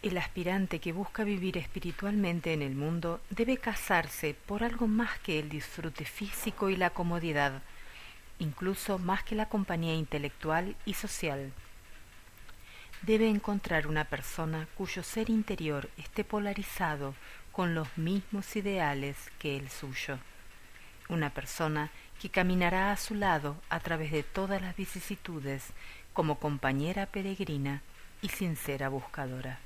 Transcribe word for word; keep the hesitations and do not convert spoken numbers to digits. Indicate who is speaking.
Speaker 1: El aspirante que busca vivir espiritualmente en el mundo debe casarse por algo más que el disfrute físico y la comodidad, incluso más que la compañía intelectual y social. Debe encontrar una persona cuyo ser interior esté polarizado con los mismos ideales que el suyo. Una persona que caminará a su lado a través de todas las vicisitudes como compañera peregrina y sincera buscadora.